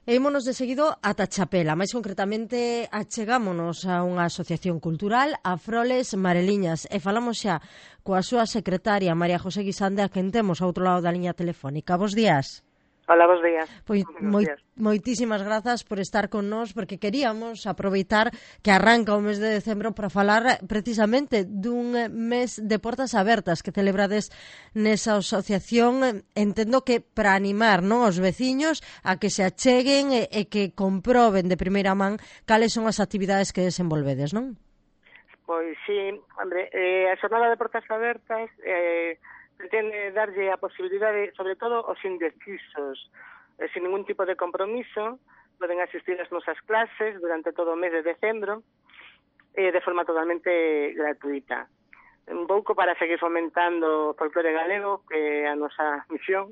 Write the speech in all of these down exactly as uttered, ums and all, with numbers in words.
E ímonos de seguido ata Chapela, máis concretamente achegámonos a unha asociación cultural, a Froles Mareliñas, e falamos xa coa súa secretaria, María José Guisande, a quen temos ao outro lado da liña telefónica. Bos días. Hola, bos días. Pois moi, días. moitísimas grazas por estar con nós, porque queríamos aproveitar que arranca o mes de decembro para falar precisamente dun mes de portas abertas que celebrades nesa asociación. Entendo que para animar, non, os veciños a que se acheguen e, e que comproben de primeira man cales son as actividades que desenvolvedes, non? Pois sí, hombre, eh, a xornada de portas abertas eh, pretende darlle a posibilidade, sobre todo aos indecisos, eh, sin ningún tipo de compromiso, poden asistir ás nosas clases durante todo o mes de decembro, eh, de forma totalmente gratuita. Un pouco para seguir fomentando o folclore galego, que é a nosa misión,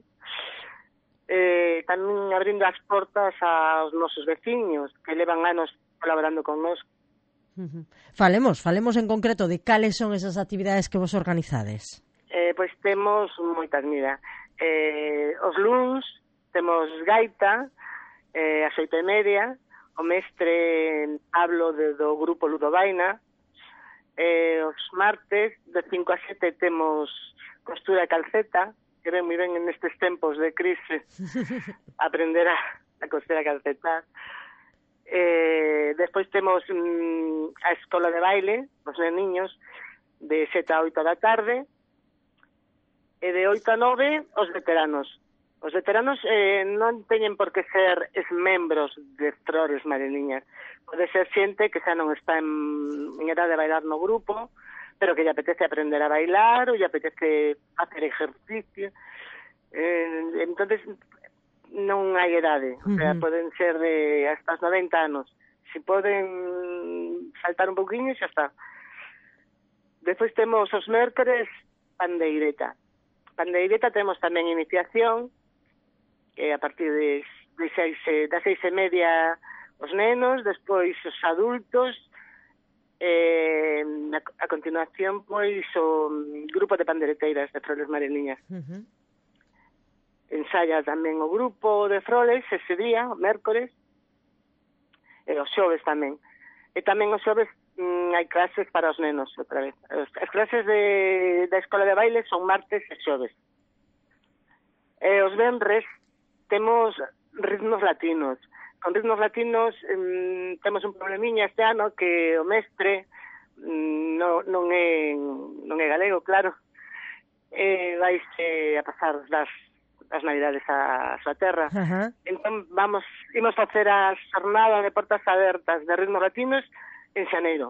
eh, tamén abrindo as portas aos nosos veciños, que levan anos colaborando con nós. Uh-huh. Falemos, falemos en concreto de cales son esas actividades que vos organizades. Eh, pois temos moitas, mira, eh, os luns temos gaita, eh, as oito e media, o mestre Pablo de, do grupo Ludovaina, eh, os martes de cinco a sete temos costura e calceta, que ven moi ben nestes tempos de crise aprender a, a coser a calcetar. Eh, despois temos mm, a escola de baile, os neniños, de sete a oito da tarde, e de oito a nove os veteranos. Os veteranos eh, non teñen por que ser ex-membros de Froles Mareliñas. Pode ser xente que xa non está en, en edad de bailar no grupo, pero que lle apetece aprender a bailar ou lle apetece facer ejercicio. Eh, entonces non hai edade, o sea, uh-huh. poden ser de hasta os noventa anos. Se poden saltar un pouquinho, xa está. Despois temos os mércores pandeireta. Pandeireta temos tamén iniciación, que a partir de, de seis, das seis e media os nenos, despois os adultos, eh, a, a continuación, pois, o grupo de pandeireteiras de Froles Mareliñas. Uh-huh. Ensaya tamén o grupo de Froles ese día, o mércores, e os xoves tamén. E tamén os xoves mm, hai clases para os nenos, outra vez. As clases de, da escola de baile son martes e xoves. E os venres temos ritmos latinos. Con ritmos latinos mm, temos un problemiña este ano que o mestre mm, no, non, é, non é galego, claro, e vaise a pasar das as navidades a súa terra. Uh-huh. Entón vamos, imos facer a xornada de portas abertas de ritmos latinos en xaneiro.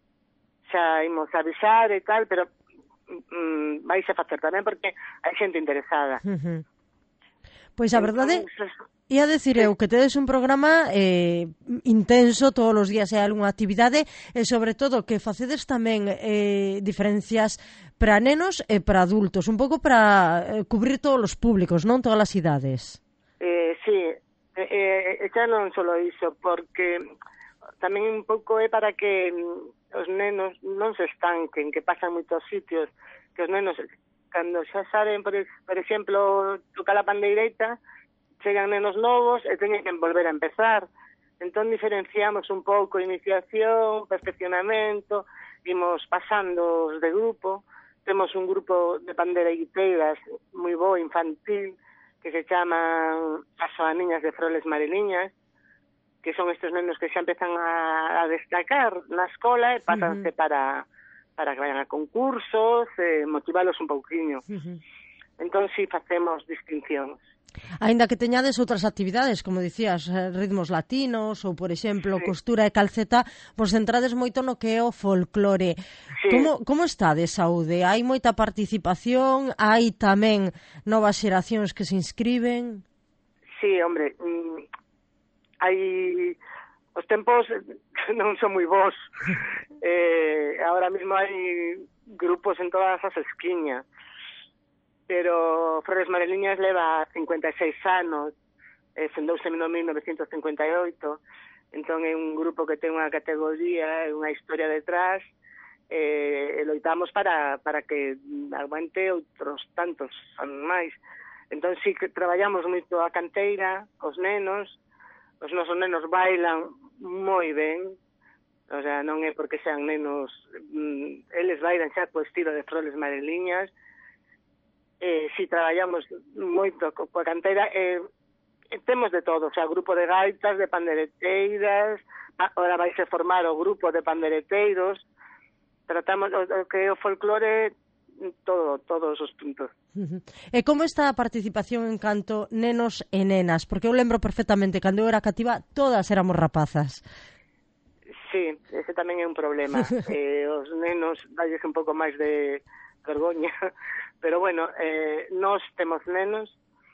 Xa imos avisar e tal, pero mm, vais a facer tamén porque hai xente interesada. Uh-huh. Pois a verdade, ia decir eu que tedes un programa eh, intenso, todos os días hai algunha actividade, e sobre todo que facedes tamén eh, diferencias para nenos e para adultos, un pouco para eh, cubrir todos os públicos, non todas as idades. Eh, sí, eh, eh, xa non solo iso, porque tamén un pouco é para que os nenos non se estanquen, que pasan moitos sitios, que os nenos, cando xa saben, por, por exemplo, tocar a pandeireita, chegan nenos novos e teñen que volver a empezar. Entón diferenciamos un pouco iniciación, perfeccionamento, imos pasando os de grupo. Temos un grupo de pandeireteiras moi bo, infantil, que se chaman as Soaniñas de Froles Mareliñas, que son estes nenos que xa empezan a, a destacar na escola e pásanse uh-huh. para, para que vayan a concursos, e motivalos un pouquiño. Uh-huh. Entón, si, facemos distincións. Aínda que teñades outras actividades, como dicías, ritmos latinos ou, por exemplo, sí. costura e calceta, vos centrades moito no que é o folclore. Sí. Como, como está de saúde? Hai moita participación? Hai tamén novas xeracións que se inscriben? Sí, hombre, mm, hai... Os tempos non son moi bons. eh, ahora mesmo hai grupos en todas as esquiñas. Pero Froles Mareliñas leva cincuenta e seis anos, eh, fundouse no mil novecentos cincuenta e oito, entón é un grupo que ten unha categoría, unha historia detrás, eh, e loitamos para, para que aguante outros tantos anos máis. Entón sí que traballamos moito a canteira, os nenos, os nosos nenos bailan moi ben, o sea, non é porque sean nenos, mm, eles bailan xa co estilo de Froles Mareliñas. Eh, si traballamos moito co, coa cantera, eh, temos de todo, o sea, grupo de gaitas, de pandereteiras, agora vai se formar o grupo de pandereteiros, tratamos o, o que é o folclore, todo, todos os puntos. Uh-huh. E como está a participación en canto nenos e nenas? Porque eu lembro perfectamente, cando eu era cativa, todas éramos rapazas. Sí, ese tamén é un problema. eh, os nenos dalles un pouco máis de vergoña, pero bueno, eh, nós temos nenos,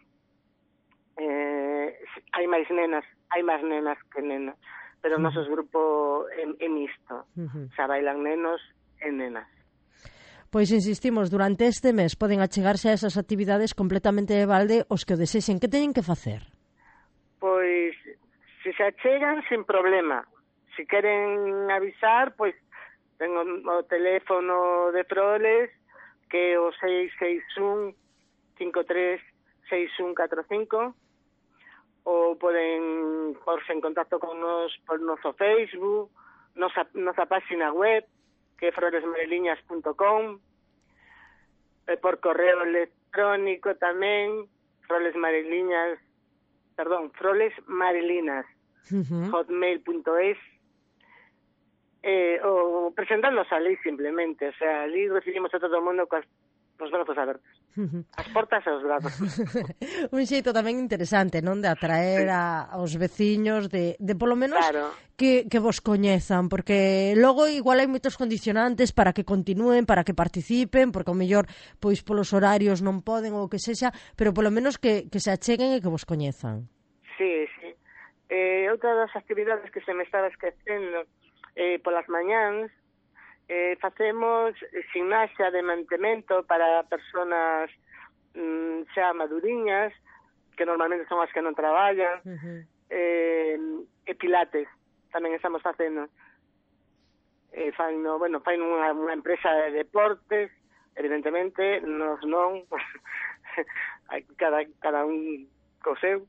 eh, hai máis nenas, hai máis nenas que nenas, pero o noso grupo é, é mixto, uh-huh. xa bailan nenos e nenas. Pois insistimos, durante este mes poden achegarse a esas actividades completamente de balde os que o desexen. Que teñen que facer? Pois, se se achegan, sin problema. Se queren avisar, pois, tengo o teléfono de Froles, que é o seis seis un, cinco tres seis un catro cinco, ou poden porse en contacto con nos por noso Facebook, nosa, nosa página web, que é froles mareliñas punto com, e por correo electrónico tamén, frolesmareliñas, perdón, frolesmarelinas, uh-huh. hotmail punto es, eh, ou presentarnos ali simplemente, o sea, ali recibimos a todo o mundo cos, cos brazos abertos. As portas e os brazos. Un xeito tamén interesante, non? De atraer a, aos veciños, de, de polo menos claro. que, que vos coñezan, porque logo igual hai moitos condicionantes para que continúen, para que participen, porque ao mellor pois polos horarios non poden ou que sexa, pero polo menos que, que se acheguen e que vos coñezan. Sí, sí. Eh, outra das actividades que se me estaba esquecendo, eh, polas mañáns, Eh, facemos gimnasia de mantemento para personas mm, xa maduriñas, que normalmente son as que non traballan, uh-huh. eh, e pilates tamén estamos facendo. Eh, fan, no, bueno, fan unha, unha empresa de deportes, evidentemente, nos non, cada, cada un co seu.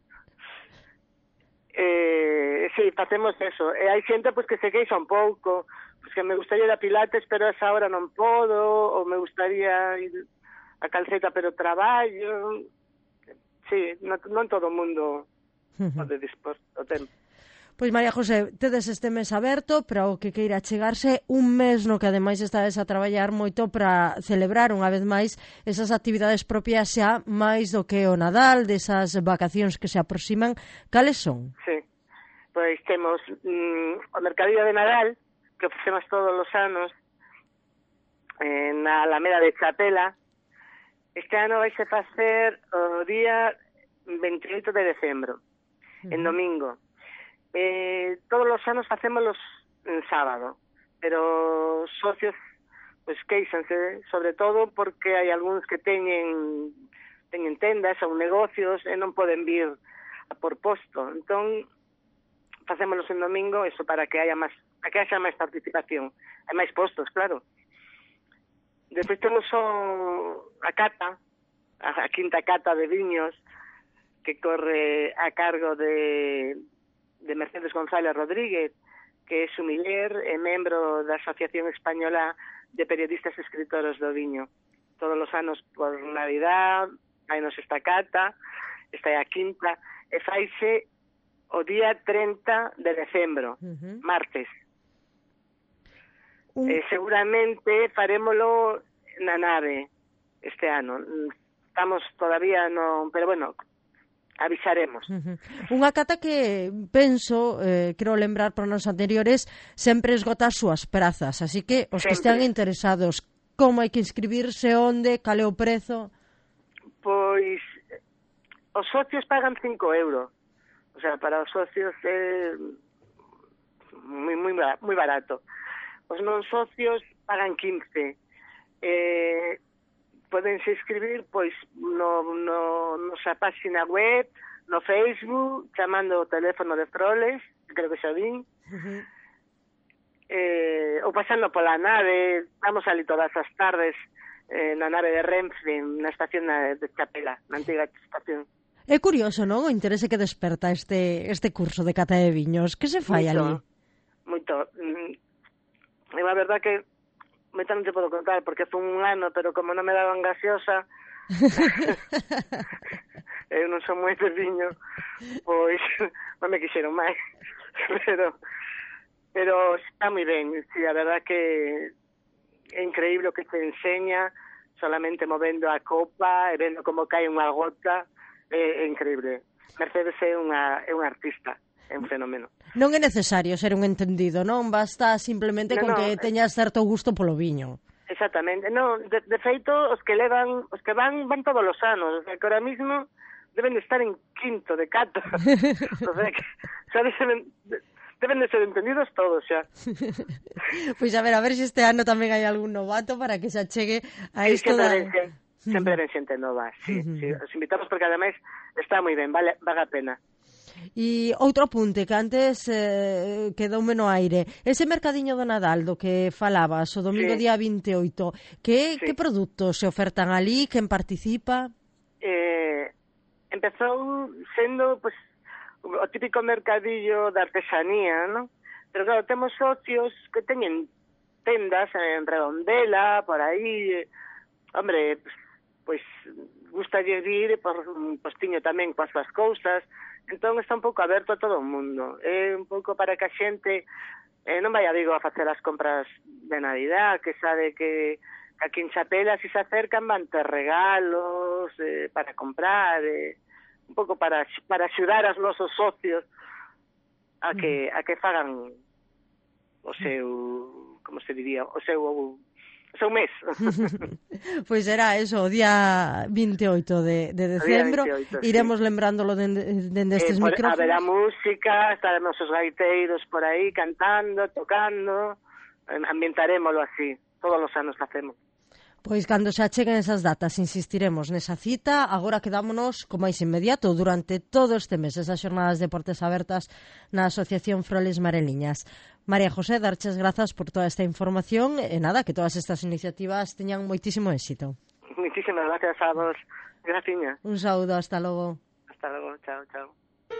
Eh, sí, facemos eso. E hai xente pois, que se queixa un pouco, pues que me gustaría ir a Pilates, pero a esa hora non podo, ou me gustaría ir a calceta, pero traballo. Sí, non, non todo o mundo pode dispor o tempo. Pois María José, tedes este mes aberto para o que queira chegarse, un mes no que ademais estades a traballar moito para celebrar unha vez máis esas actividades propias xa máis do que o Nadal, desas vacacións que se aproximan. Cales son? Sí, pois temos mm, o Mercadillo de Nadal, que ofrecemos todos os anos eh, na Alameda de Chapela. Este ano vai se facer o día veintioito de decembro, uh-huh. en domingo. Eh, todos os anos facémolos en sábado, pero os socios pues queixanse, sobre todo porque hai algúns que teñen teñen tendas ou negocios e non poden vir a por posto. Entón, facémolos en domingo, eso para que haya máis, para que haya máis participación. Hai máis postos, claro. Despois temos o, a cata, a, a quinta cata de viños, que corre a cargo de de Mercedes González Rodríguez, que é sumiller e membro da Asociación Española de Periodistas e Escritores do Viño. Todos os anos por Navidad, hai nos esta cata, esta é a quinta, e faise o día trinta de decembro, uh-huh. martes. Uh. E seguramente farémolo na nave este ano. Estamos todavía no... Pero bueno, avisaremos. Uh-huh. Unha cata que penso, eh, quero lembrar por nos anteriores, sempre esgota as súas prazas, así que os sempre. Que estean interesados, como hai que inscribirse, onde, cal é o prezo? Pois os socios pagan cinco euros, o sea, para os socios é moi, moi, moi barato. Os non socios pagan quince. Eh, podense inscribir pois no, no nosa página web, no Facebook, chamando o teléfono de Froles, creo que xa vin, uh-huh. eh, ou pasando pola nave, vamos ali todas as tardes eh, na nave de Renfe, na estación de Chapela, na antiga estación. É curioso, non? O interese que desperta este este curso de cata de viños. Que se fai Moito, ali? Moito. E a verdad que moito non te podo contar, porque foi un ano, pero como non me daban gaseosa, eu non son moi de viño, pois non me quixeron máis. pero pero está moi ben, sí, a verdad que é increíble o que te enseña, solamente movendo a copa e vendo como cae unha gota, é, é increíble. Mercedes é unha, é unha artista, é un fenómeno. Non é necesario ser un entendido, non? Basta simplemente No, con no, que teñas certo gusto polo viño. Exactamente. No, de, de feito, os que levan, os que van, van todos os anos, o sea, que ahora mismo deben de estar en quinto de cata. O sea, que xa deben, deben de ser entendidos todos xa. Pois a ver, a ver se este ano tamén hai algún novato para que se achegue a Sí, isto sempre da... ven, xente, sempre ven xente nova, sí, sí. Os invitamos porque ademais está moi ben, vale, vale a pena. E outro apunte que antes eh, quedoume no aire. Ese mercadiño do Nadal do que falabas o domingo Sí. día vinte e oito, que, Sí. que produtos se ofertan ali, quen participa? Eh, empezou sendo pues, o típico mercadillo de artesanía, ¿no? Pero claro, temos socios que teñen tendas en Redondela, por aí, eh, hombre, pues, pues gusta ir por un postiño tamén coas súas cousas, entón está un pouco aberto a todo o mundo. É un pouco para que a xente eh, non vai a Vigo a facer as compras de Navidad, que sabe que aquí en Chapela, si se acercan, van ter regalos eh, para comprar, eh, un pouco para para axudar aos nosos socios a que a que fagan o seu, como se diría, o seu o seu mes. Pois será eso, o día vinte e oito de, de decembro, vinte e oito, iremos sí. lembrándolo dende, dende estes eh, por, micrófonos. Haberá música, estaremos os gaiteiros por aí cantando, tocando, ambientarémoslo así, todos os anos facemos. Pois cando se acheguen esas datas insistiremos nesa cita. Agora quedámonos co máis inmediato durante todo este mes, esas xornadas de portas abertas na Asociación Froles Mareliñas. María José, darches grazas por toda esta información e nada, que todas estas iniciativas teñan moitísimo éxito. Muchísimas gracias a vos. Graciña. Un saúdo, hasta logo. Hasta logo, chao, chao.